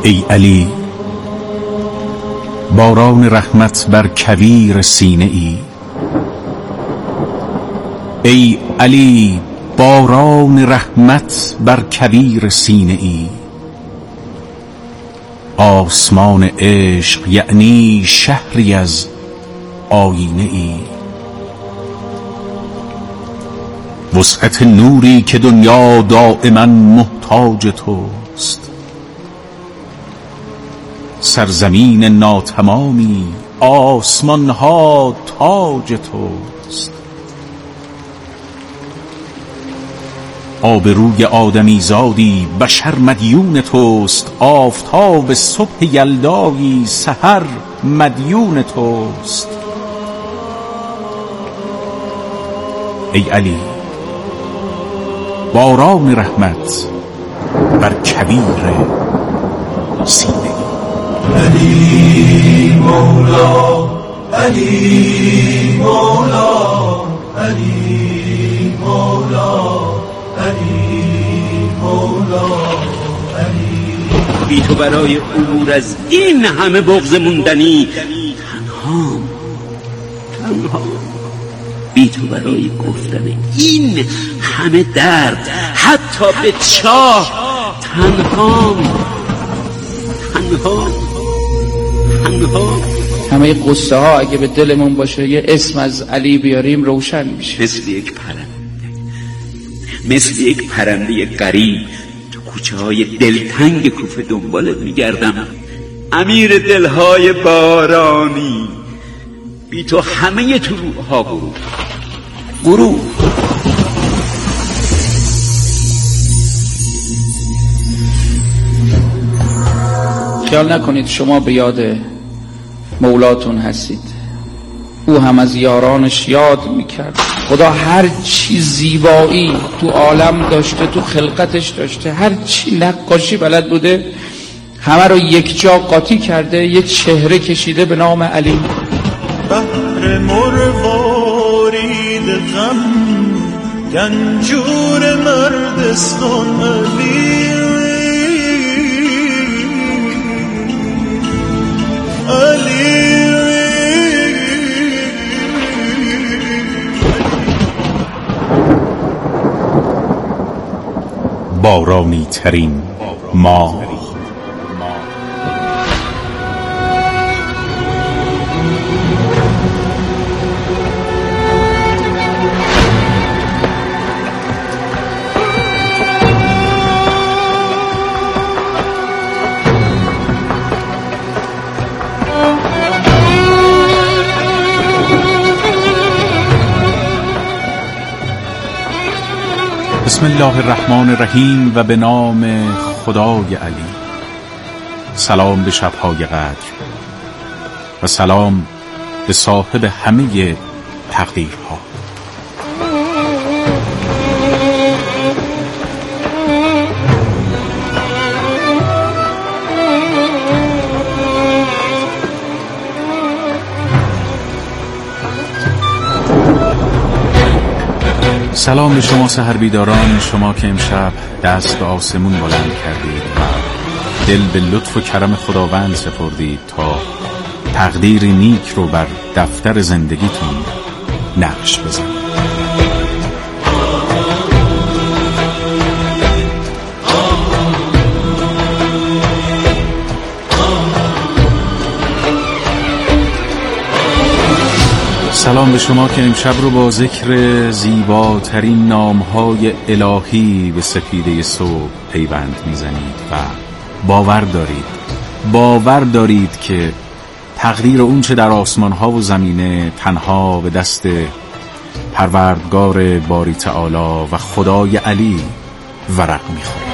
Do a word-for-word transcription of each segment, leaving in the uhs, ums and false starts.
ای علی باران رحمت بر کویر سینه ای، ای علی باران رحمت بر کویر سینه ای. آسمان عشق یعنی شهری از آینه ای، وسعت نوری که دنیا دائما محتاج توست. سرزمین ناتمامی آسمان ها تاج توست. آبروی آدمی زادی بشر مدیون توست. آفتاب صبح یلدایی سحر مدیون توست. ای علی باران رحمت بر کویر سینه ای. علی مولا علی مولا علی مولا علی مولا علی. بی تو برای عبور از این همه بغض موندنی تنها تنها بی تو برای گفتن این همه درد حتی به چاه تنها تنها تنها. همه قصه ها اگه به دلمون باشه یه اسم از علی بیاریم روشن میشه. مثل یک پرنده مثل یک پرنده غریب تو کوچه های دلتنگ کوفه دنبالت میگردم. امیر دلهای بارانی، بی تو همه طلوع ها غروب غروب. خیال نکنید شما به یاد مولاتون هستید، او هم از یارانش یاد میکرد. خدا هر چی زیبایی تو عالم داشته، تو خلقتش داشته، هر چی نقاشی بلد بوده، همه رو یک جا قاطی کرده، یه چهره کشیده به نام علی. بحر مروارید غم گنجور مردستان علی علی. بارانی ترین ماه بسم الله الرحمن الرحیم و به نام خدای علی. سلام به شب‌های قدر و سلام به صاحب همه تقدیرها. سلام به شما سحر بیداران، شما که امشب دست به آسمون بلند کردید و دل به لطف و کرم خداوند سپردید تا تقدیر نیک رو بر دفتر زندگیتون نقش بزنید. سلام به شما که امشب رو با ذکر زیباترین نامهای الهی به سپیده صبح پیوند میزنید و باور دارید باور دارید که تقدیر اون چه در آسمان ها و زمینه تنها به دست پروردگار باری تعالی و خدای علی ورق میخوره.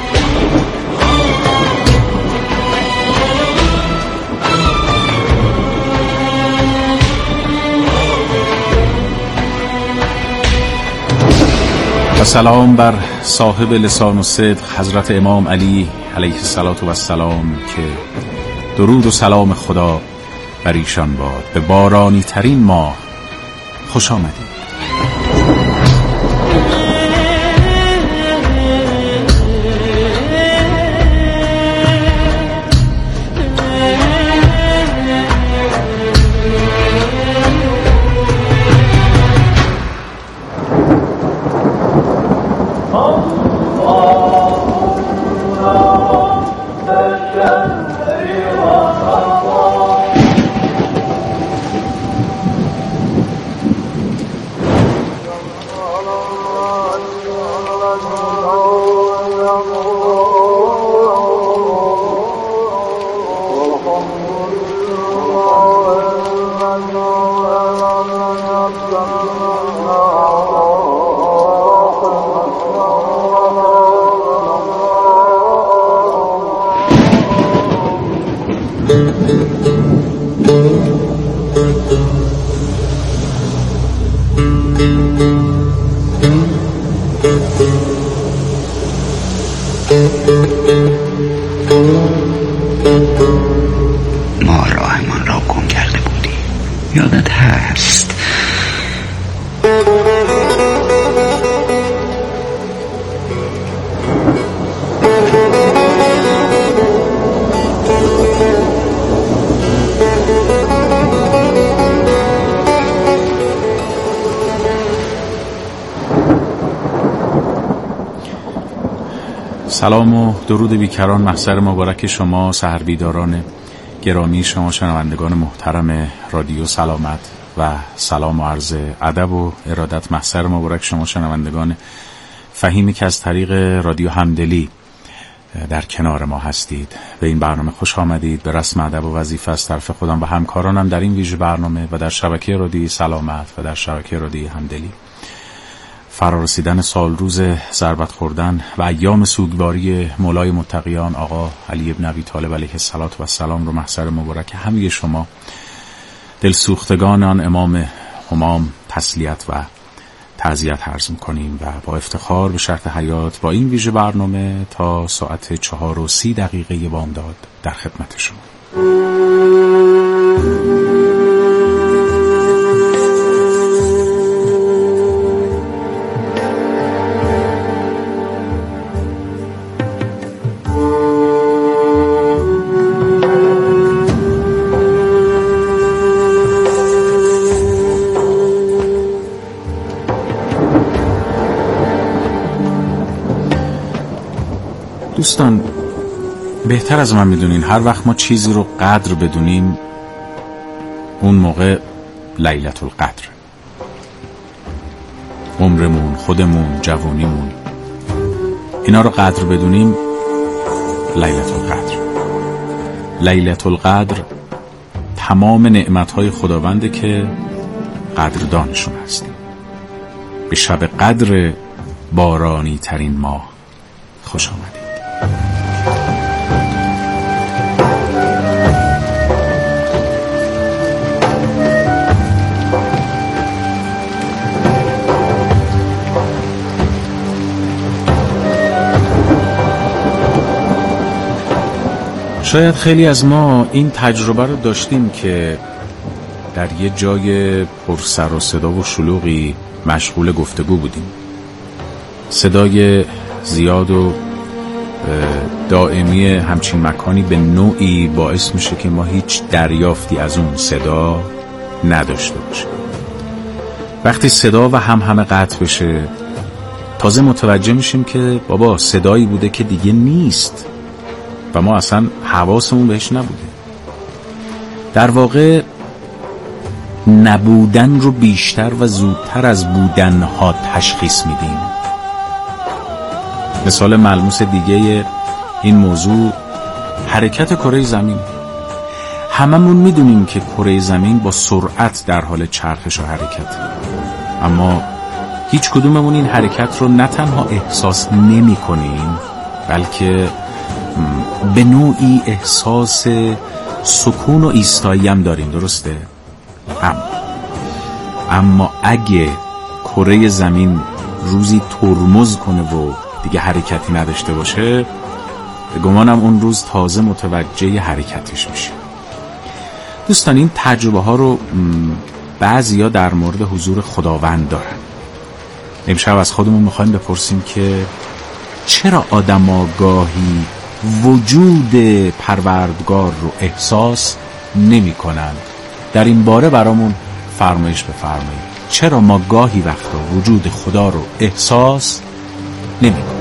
و سلام بر صاحب لسان و صدق حضرت امام علی علیه السلام که درود و سلام خدا بر ایشان باد. به بارانی ترین ماه خوش آمدید. ما راهمان را گم کرده بودیم، یادت هست؟ سلام و درود بیکران محضر مبارک شما سحربیداران گرامی، شما شنوندگان محترم رادیو سلامت و سلام و عرض ادب و ارادت محضر مبارک شما شنوندگان فهیمی که از طریق رادیو همدلی در کنار ما هستید. به این برنامه خوش آمدید. به رسم ادب و وظیفه از طرف خودم و همکارانم در این ویژه برنامه و در شبکه رادیو سلامت و در شبکه رادیو همدلی فرارسیدن سال روز ضربت خوردن و ایام سوگواری مولای متقیان آقا علی ابن ابی طالب علیه السلام رو محضر مبارک همه شما دلسوختگان آن امام همام تسلیت و تعزیت عرض می‌کنیم و با افتخار به شرط حیات با این ویژه برنامه تا ساعت چهار و سی دقیقه بامداد در خدمت شما. دوستان، بهتر از من میدونین هر وقت ما چیزی رو قدر بدونیم اون موقع لیلة القدر، عمرمون، خودمون، جوانیمون، اینا رو قدر بدونیم لیلة القدر. لیلة القدر تمام نعمتهای خداونده که قدردانشون هستیم. به شب قدر بارانی ترین ماه خوش آمدید. شاید خیلی از ما این تجربه رو داشتیم که در یه جای پر سر و صدا و شلوغی مشغول گفتگو بودیم. صدای زیاد و دائمی همچین مکانی به نوعی باعث میشه که ما هیچ دریافتی از اون صدا نداشته باشیم. وقتی صدا و هم همه قطع بشه تازه متوجه میشیم که بابا صدایی بوده که دیگه نیست و ما اصلا حواسمون بهش نبوده. در واقع نبودن رو بیشتر و زودتر از بودنها تشخیص میدیم. مثال ملموس دیگه این موضوع حرکت کره زمین. هممون میدونیم که کره زمین با سرعت در حال چرخش و حرکت، اما هیچ کدوممون این حرکت رو نه تنها احساس نمی کنیم بلکه به نوعی احساس سکون و ایستایی هم داریم. درسته؟ اما اما اگه کره زمین روزی ترمز کنه و دیگه حرکتی نداشته باشه، به گمانم اون روز تازه متوجه حرکتش میشه. دوستان، این تجربه ها رو بعضیا در مورد حضور خداوند دارن. امشب از خودمون میخوایم بپرسیم که چرا آدما گاهی وجود پروردگار رو احساس نمی کنن؟ در این باره برامون فرمایش بفرمایید. چرا ما گاهی وقتا وجود خدا رو احساس نمی کنن؟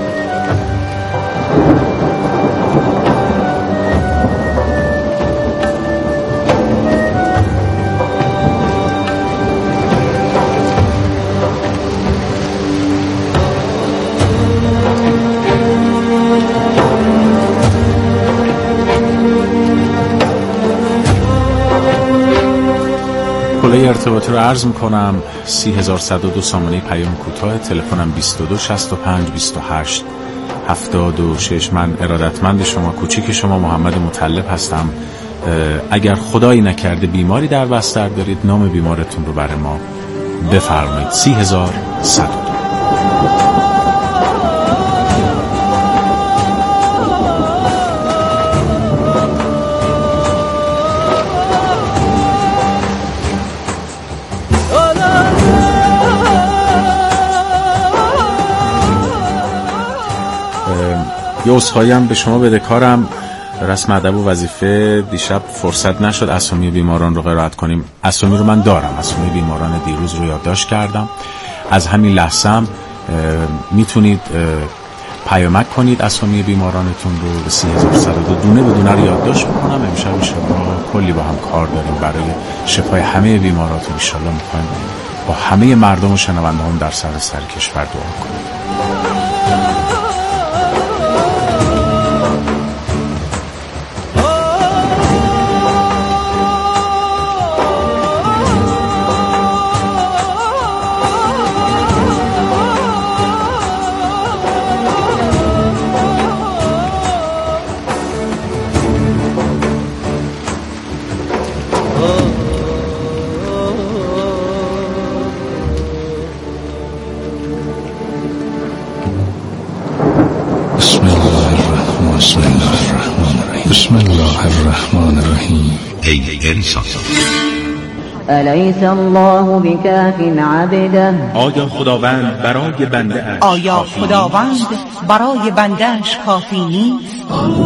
کلاه ارتباطی رو عرض میکنم. سی هزار صد و دو سامانه پیام کوتاه، تلفنم بیست و دو شصت و پنج بیست و هشت هفتاد و شش. من ارادتمند شما، کوچیک شما، محمد مطلب هستم. اگر خدایی نکرده بیماری در بستر دارید، نام بیمارتون رو برای ما بفرمایید. سی هزار صد و دو. یه عذرخواهی هم به شما بدهکارم. رسم ادب و وظیفه دیشب فرصت نشد اسامی بیماران رو قرائت کنیم. اسامی رو من دارم، اسامی بیماران دیروز رو یادداشت کردم. از همین لحظه هم میتونید پیامک کنید اسامی بیمارانتون رو به سی هزار و صد و دو دونه به دونه رو یادداشت بکنم. امشب انشالله کلی با هم کار داریم برای شفای همه بیماراتون. انشالله میخوایم با همه مردم و شنونده هم در سراسر کشور دعا کنیم. بسم الله الرحمن الرحیم. ای انسان، الیس الله بکاف عبده، آیا خداوند برای بنده اش آیا خداوند برای بنده اش کافی نیست؟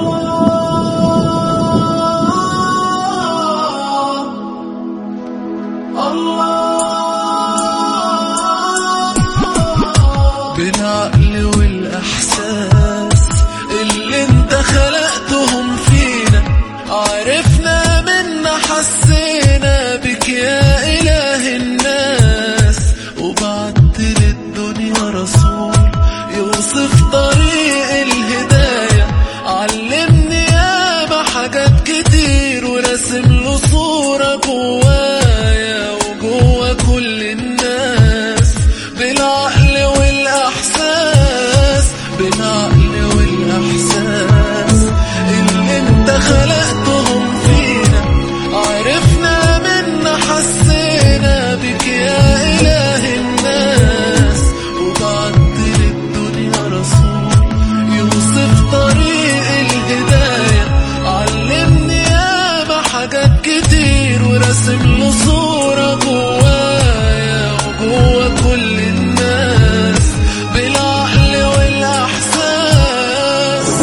بالعقل والإحساس اللي انت خلقتهم فينا، عرفنا منا حسينا بك يا إله الناس، وبعت للدنيا رسول يوصف طريق الهداية، علمني ياما حاجات كتير ورسم له صورة جوايا وجوا كل الناس. بالعقل والإحساس، بالعقل والإحساس اللي انت خلقتهم فينا، عرفنا منا حسينا بك يا إله الناس، وبعت للدنيا رسول يوصف طريق الهداية، علمني ياما حاجات كتير ورسم له صورة جوايا وجوا كل الناس. بالعقل والإحساس.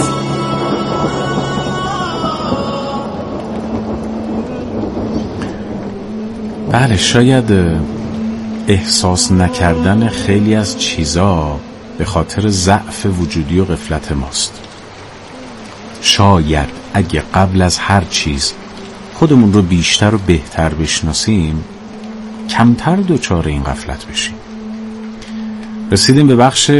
بله، شاید احساس نکردن خیلی از چیزا به خاطر ضعف وجودی و غفلت ماست. شاید اگه قبل از هر چیز خودمون رو بیشتر و بهتر بشناسیم، کمتر دچار این غفلت بشیم. رسیدیم به بخش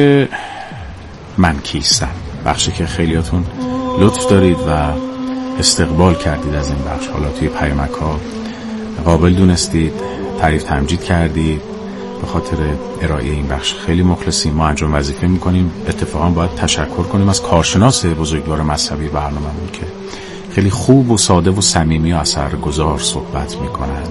من کیستم، بخشی که خیلیاتون لطف دارید و استقبال کردید از این بخش. حالا توی پیامک ها قابل دونستید، تعریف تمجید کردید. به خاطر ارائه این بخش خیلی مخلصیم. ما انجام وظیفه میکنیم. اتفاقا باید تشکر کنیم از کارشناس بزرگوار مذهبی برنامه‌مون که خیلی خوب و ساده و صمیمی و اثرگذار صحبت میکنند.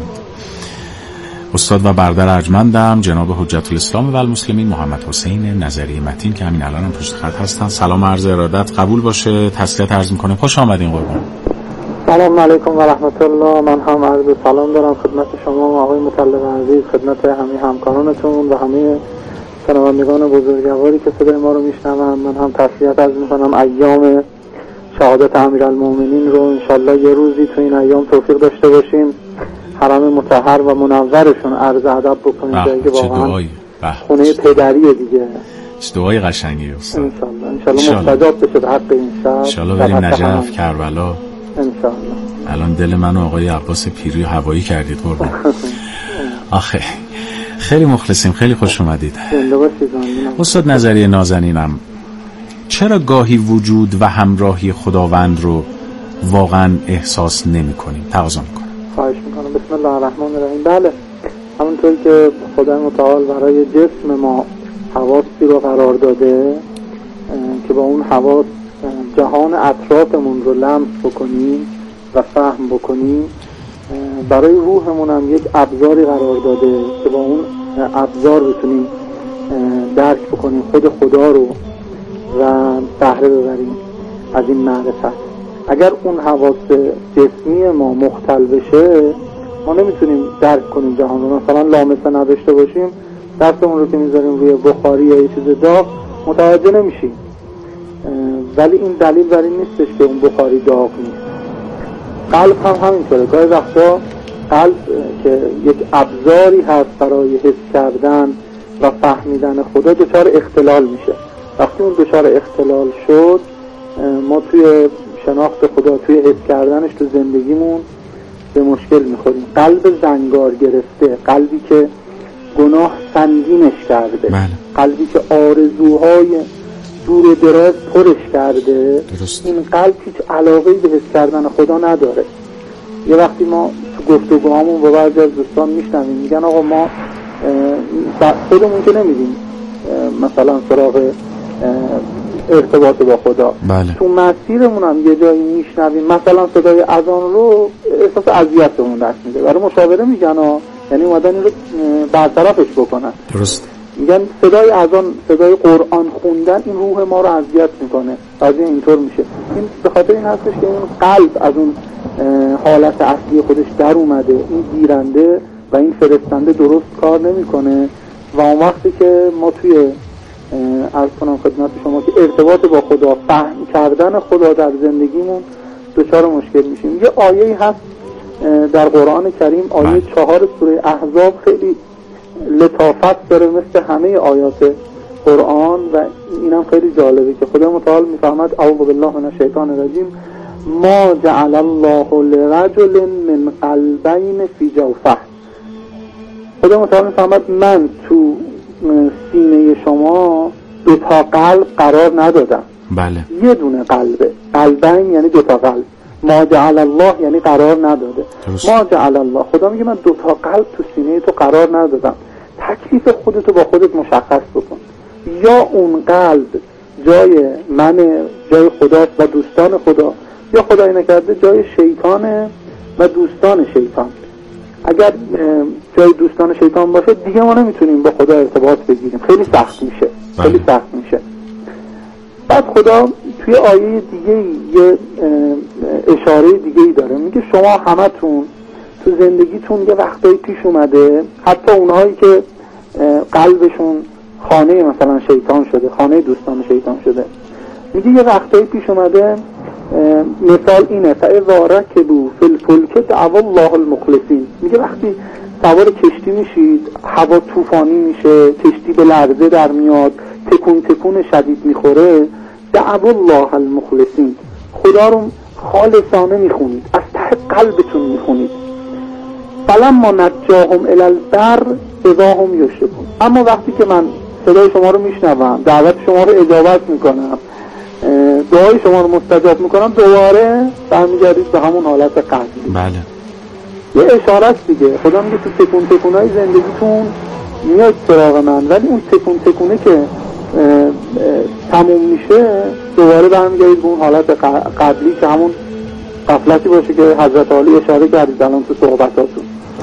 استاد و برادر ارجمندم جناب حجت الاسلام و المسلمین محمد حسین نظری متین که همین الان هم پشت خط هستن. سلام عرض ارادت قبول باشه. تسلیت عرض میکنه. خوش آمدین قربان. سلام علیکم و رحمت الله. من هم عرض سلام دارم خدمت شما آقای مطلب عزیز، خدمت همه همکارانتون و همه شنوندگان بزرگواری که صدای ما رو میشنون. من هم تسلیت عرض میکنم ایام شهادت امیرالمومنین رو انشالله یه روزی تو این ایام توفیق داشته باشیم حرم مطهر و منورشون عرض ادب بکنیم، جایی که واقعا خونه پدریه دیگه. چه دعای قشنگی استاد. انشالله انشالله مستجاب بشه به حق این شب. انشالله بریم نجف، کربلا. انشالله. الان دل من و آقای عباس پیری هوایی کردید قربان. آخه خیلی مخلصیم، خیلی خوش اومدید. استاد نظری نازنینم، چرا گاهی وجود و همراهی خداوند رو واقعا احساس نمی کنیم؟ تقاضا میکنم. خواهش میکنم. بسم الله الرحمن الرحیم. بله، همونطور که خدای متعال برای جسم ما حواسی رو قرار داده که با اون حواس جهان اطرافمون رو لمس بکنیم و فهم بکنیم، برای روحمون هم یک ابزاری قرار داده که با اون ابزار بتونیم درک بکنیم خود خدا رو و بهره ببریم از این معرفت. اگر اون حواس جسمی ما مختل بشه، ما نمیتونیم درک کنیم جهان رو. مثلا لامسه نداشته باشیم، دستمون رو که میذاریم روی بخاری یا یه چیز داغ متوجه نمیشیم ولی این دلیل بر این نیستش که اون بخاری داغ نیست. قلب هم همینطوره. گاهی وقتا قلب که یک ابزاری هست برای حس کردن و فهمیدن خدا دچار اختلال میشه. وقتی اون دچار اختلال شد ما توی شناخت خدا، توی حس کردنش تو زندگیمون به مشکل میخوریم. قلب زنگار گرفته، قلبی که گناه سنگینش کرده، بله. قلبی که آرزوهای دور دراز پرش کرده، درست. این قلب هیچ علاقه‌ای به حس کردن خدا نداره. یه وقتی ما تو گفتگوهامون با بعضی از دوستان میشنویم میگن آقا ما خودمون که نمیدیم مثلا سراغ ارتباط با خدا، بله. تو مسیرمون هم یه جایی میشنویم مثلا صدای اذان رو احساس اذیت بهمون دست میده، برای مشاوره میگن ها، یعنی اومدن این رو برطرفش بکنن. درست. میگن صدای اذان، صدای قرآن خوندن این روح ما رو اذیت میکنه، قضیه اینطور میشه. این به خاطر این هستش که اون قلب از اون حالت اصلی خودش در اومده، این گیرنده و این فرستنده درست کار نمیکنه و اون وقتی که ما توی عرض کنم خدمت شما که ارتباط با خدا، فهم کردن خدا در زندگیمون دچار مشکل میشیم. یه آیه‌ای هست در قرآن کریم، آیه چهار سوره احزاب، خیلی لطافت داره مثل همه آیات قرآن و اینم خیلی جالبه که خدا متعال میفهمد اعوذ بالله من الشیطان الرجیم ما جعل الله لرجل من قلبین فی جوفه. خدا متعال میفهمد من تو سینه شما دو تا قلب قرار ندادم. بله. یه دونه قلبه، قلبین یعنی دو تا قلب. ما جعل الله یعنی قرار نداده. درست. ما جعل الله، خدا میگه من دو تا قلب تو سینه تو قرار ندادم. تکلیف خودتو با خودت مشخص بکن. یا اون قلب جای من، جای خداست و دوستان خدا، یا خدای نکرده جای شیطانه و دوستان شیطان. اگر جای دوستان شیطان باشه دیگه ما نمیتونیم با خدا ارتباط بگیریم، خیلی سخت میشه. خیلی سخت میشه. بعد خدا توی آیه دیگه یه اشاره دیگه ای داره، میگه شما همتون تو زندگیتون یه وقتایی پیش اومده، حتی اونهایی که قلبشون خانه مثلا شیطان شده، خانه دوستان شیطان شده، میگه یه وقتایی پیش اومده مثال اینه فاذا رکبوا فی الفلک دعوا الله المخلصین. میگه وقتی سوار کشتی میشید، هوا طوفانی میشه، کشتی به لرزه در میاد، تکون تکون شدید میخوره، دعوا الله المخلصین، خدا رو خالصانه میخونید، از ته قلبتون میخونید. فلما نجاهم الی البر اذا هم یشرکون. اما وقتی که من صدای شما رو میشنوم، دعوت شما رو اجابت میکنم، دعای شما رو مستجاب میکنم، دوباره برمیگردید به همون حالت قبلی. بله. یه اشاره است دیگه. خدا میگه تو تکون تکونای زندگیتون میاد سراغ من، ولی اون تکون تکونه که اه اه تموم میشه دوباره برمیگردید به اون حالت قبلی که همون غفلتی باشه که حضرت علی اشاره کردید الان تو صحبتاتون.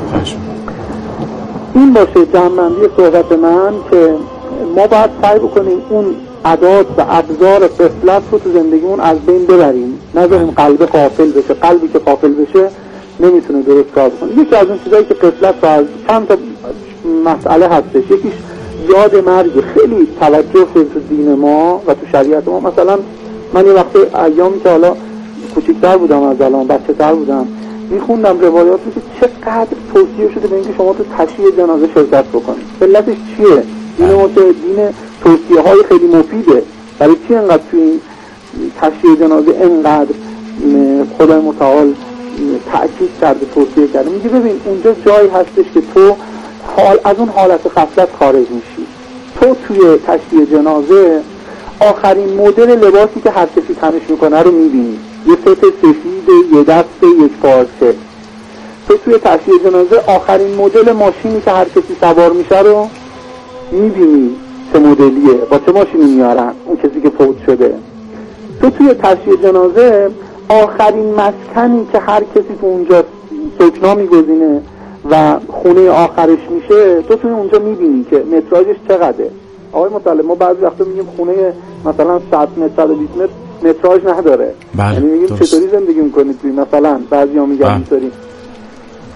این باشه جمع‌بندی صحبت من که ما باید سعی بکنیم اون عادات و ابزار غفلت رو تو زندگیمون از بین ببریم، نذاریم قلب غافل بشه. قلبی که غافل بشه نمیتونه درست کار بکنه. یکی از اون چیزایی که غفلت رو از چند تا مسئله هستش، یکیش یاد مرگ. خیلی توجه شده تو دین ما و تو شریعت ما. مثلا من یه وقت ایامی که حالا کوچیک‌تر بودم، از الان بچه‌تر بودم، میخوندم روایات رو که چقدر توصیه شده به اینکه شما تو تشییع جنازه شرکت بکنید. علتش چیه؟ دین ما که دین توصیه های خیلی مفیده، ولی چی انقدر توی این تشییع جنازه انقدر خدای متعال تأکید کرده، توصیه کرده؟ میگه ببین اونجا جایی هستش که تو حال از اون حالت غفلت خارج میشی. تو توی تشییع جنازه آخرین مدل لباسی که هر کسی تنش میکنه رو میبینی، یه ست سفید، یه دست، یک پارچه. تو توی تشییع جنازه آخرین مدل ماشینی که هر کسی سوار میشه رو میبینی چه مدلیه، با چه ماشینی میارن اون کسی که فوت شده. تو توی تشییع جنازه آخرین مسکنی که هر کسی تو اونجا سکنا میگزینه و خونه آخرش میشه، تو توی اونجا میبینی که متراژش چقدره. آقای مطلب، ما بعضی وقتا میگیم خونه مثلا صد متر، صد و بیست متر متراژ نداره. بله. یعنی میگیم چطوری زندگی میکنید توی، مثلا بعضیا میگن اینطوری.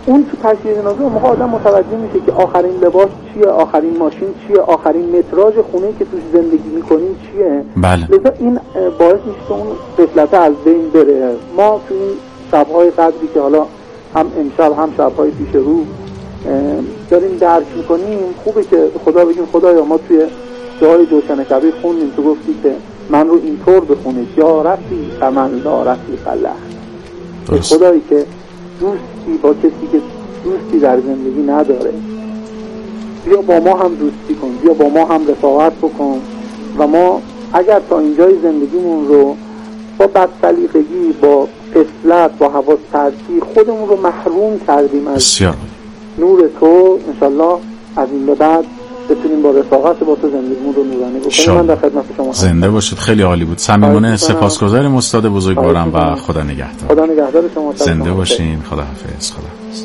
اون تو تجهیزنامه اون موقع آدم متوجه میشه که آخرین لباس چیه، آخرین ماشین چیه، آخرین متراژ خونه که توش زندگی میکنیم چیه. بله. لذا این باعث میشه که اون غفلت از بین بره. ما تو این شب‌های قدری که حالا هم امشب هم شب‌های پیش رو داریم درک میکنیم، خوبه که خدا بگیم خدایا ما توی دعای جوشن کبیر خوندیم، تو گفتی که من رو اینطور بخونه یا رفی فمن لا رفی خلق، خدایی که دوستی با کسی که دوستی در زندگی نداره، بیا با ما هم دوستی کن، بیا با ما هم رفاقت بکن. و ما اگر تا اینجای زندگیمون رو با بدسلیقگی، با غفلت، با حواس پرتی خودمون رو محروم کردیم از بسیار. نور تو، انشالله از این به بعد بتونیم با رفاقت با تو زندگیمون رو نورانی بکنیم. من در خدمت شما زنده باشید. خیلی عالی بود. صمیمانه سپاسگزاریم استاد بزرگوارم و خدا نگهدار. خدا نگهدار شما. زنده باشین. خدا حافظ. خدا حافظ.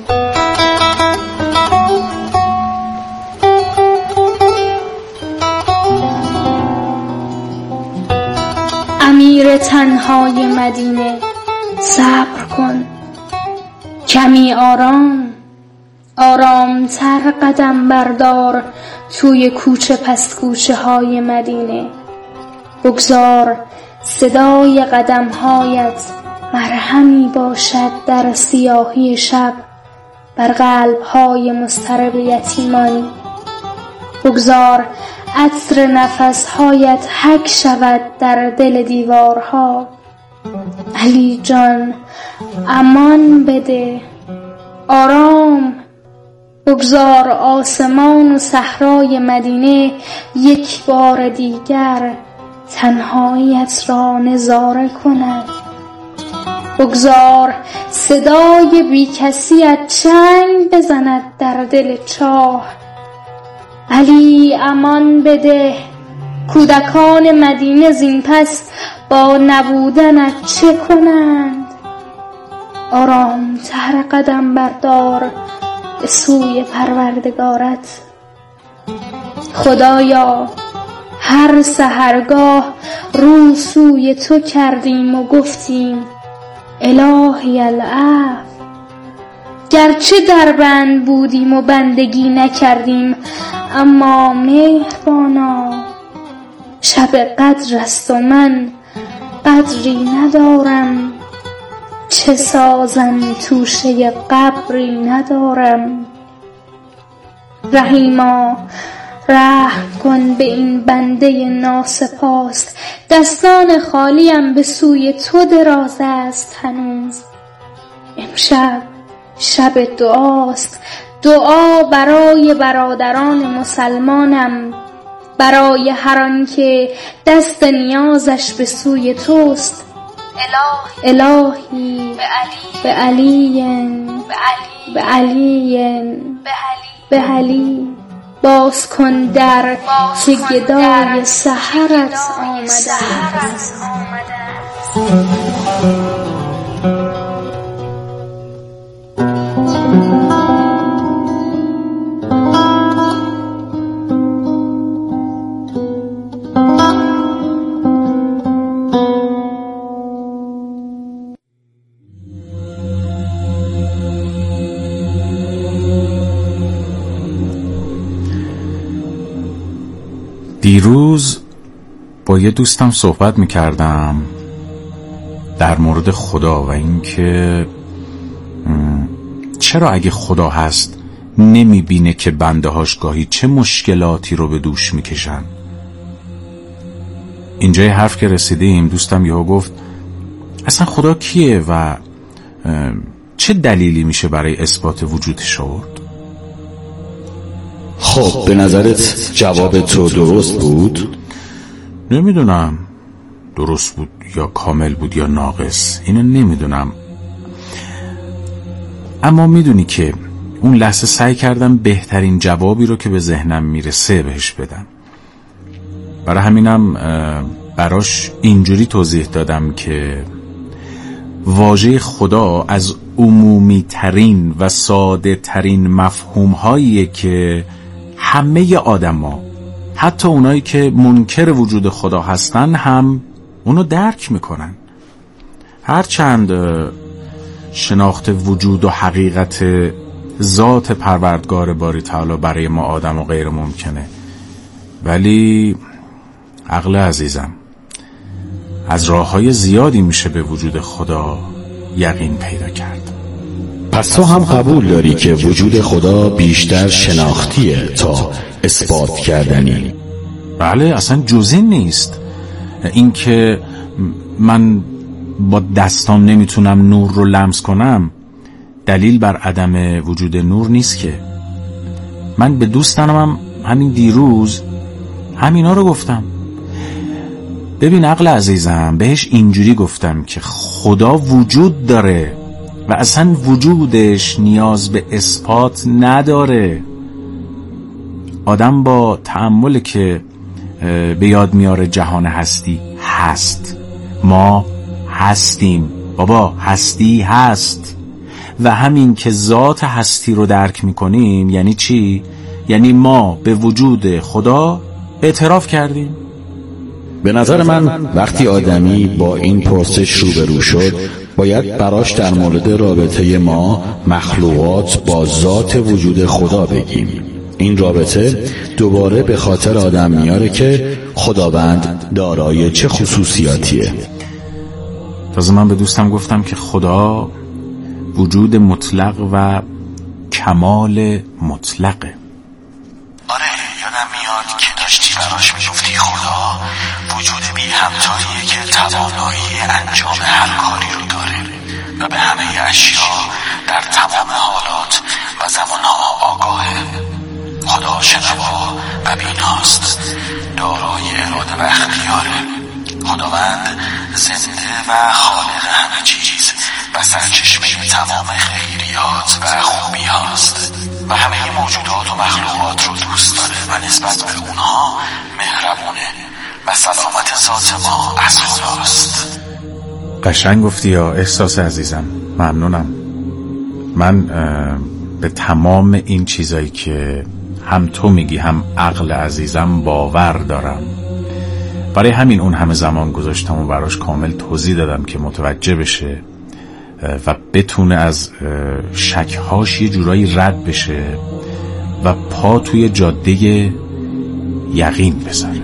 امیر تنهای مدینه، صبر کن، کمی آرام، آرامتر قدم بردار توی کوچه پس کوچه های مدینه. بگذار صدای قدم هایت مرهمی باشد در سیاهی شب بر قلب های مضطرب یتیمان. بگذار عطر نفس هایت حک شود در دل دیوارها. علی جان امان بده، آرام. بگذار آسمان و صحرای مدینه یک بار دیگر تنهاییت را نظاره کند. بگذار صدای بی کسیت چنگ بزند در دل چاه. علی امان بده، کودکان مدینه زین پس با نبودنت چه کنند؟ آرامتر قدم بردار به سوی پروردگارت. خدایا هر سحرگاه رو سوی تو کردیم و گفتیم الهی العفو. گرچه در بند بودیم و بندگی نکردیم، اما مهربانا شب قدر است و من قدری ندارم، چه سازم توشه قبری ندارم. رحیما رحم کن به این بنده ناسپاس، دستان خالیم به سوی تو دراز است هنوز. امشب شب دعاست، دعا برای برادران مسلمانم، برای هر آن که دست نیازش به سوی توست. الهی به علی به علی به علی باز کن در که گدای سحرت آمده است. دیروز با یه دوستم صحبت میکردم در مورد خدا و اینکه چرا اگه خدا هست نمیبینه که بنده هاش گاهی چه مشکلاتی رو به دوش میکشن. اینجای حرف که رسیدیم دوستم یهو گفت اصلا خدا کیه و چه دلیلی میشه برای اثبات وجودش آورد؟ خب به نظرت جواب تو درست بود؟ نمیدونم درست بود یا کامل بود یا ناقص، اینو نمیدونم، اما میدونی که اون لحظه سعی کردم بهترین جوابی رو که به ذهنم میرسه بهش بدم. برای همینم براش اینجوری توضیح دادم که واژه خدا از عمومی ترین و ساده ترین مفهوم هاییه که همه آدم ها، حتی اونایی که منکر وجود خدا هستن هم اونو درک میکنن. هرچند شناخت وجود و حقیقت ذات پروردگار باری تعالی برای ما آدم و غیر ممکنه، ولی عقل عزیزم از راه‌های زیادی میشه به وجود خدا یقین پیدا کرد. پس تو هم قبول داری که وجود خدا بیشتر شناختیه تا اثبات کردنی؟ بله، اصلا جزئی نیست. این که من با دستام نمیتونم نور رو لمس کنم دلیل بر عدم وجود نور نیست که. من به دوستانم هم همین دیروز همینا رو گفتم. ببین عقل عزیزم، بهش اینجوری گفتم که خدا وجود داره و اصلا وجودش نیاز به اثبات نداره. آدم با تأمل که به یاد میاره جهان هستی هست، ما هستیم، بابا هستی هست. و همین که ذات هستی رو درک میکنیم یعنی چی؟ یعنی ما به وجود خدا اعتراف کردیم. به نظر من وقتی آدمی با این پرسش روبرو شد باید براش در مورد رابطه ما مخلوقات با ذات وجود خدا بگیم. این رابطه دوباره به خاطر آدم میاره که خداوند دارای چه خصوصیاتیه. تازه من به دوستم گفتم که خدا وجود مطلق و کمال مطلقه. آره، یادم میاد که داشتی براش میگفتی خدا وجود بی همتاییه که توانایی انجام هر کاری رو داره و به همه اشیا در تمام حالات و زمانها آگاهه. خدا شنوا و بیناست، دارای اراده و اختیاره. خداوند زنده و خالق همه چیز و سرچشمه تمام خیریات و خوبی هاست و همه موجودات و مخلوقات رو دوست داره و نسبت به اونها مهربونه و سلامت ذات ما از خداست. قشنگ گفتی یا احساس عزیزم، ممنونم. من به تمام این چیزایی که هم تو میگی هم عقل عزیزم باور دارم. برای همین اون همه زمان گذاشتم و براش کامل توضیح دادم که متوجه بشه و بتونه از شکهاش یه جورایی رد بشه و پا توی جاده یقین بذاره.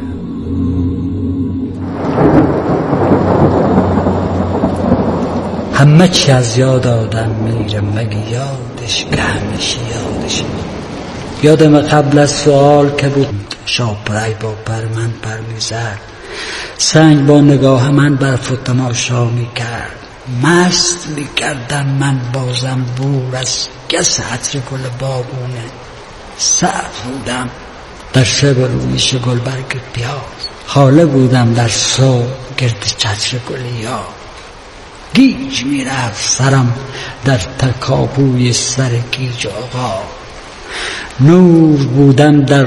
همه چی از یاد آدم میره مگه یادش که همیشه یادش. یادم قبل از سوال که بود شاپرای با پر من پر میزد، سنگ با نگاه من برف و تماشا میکرد، مست میکردم من بازم بور از گس عطر گل بابونه. سرد بودم در شب رویش گل برگ پیاز، خاله بودم در صبح گرد چتر گل یار. گیج میرفت سرم در تکاپوی سر گیج آقا، نور بودم در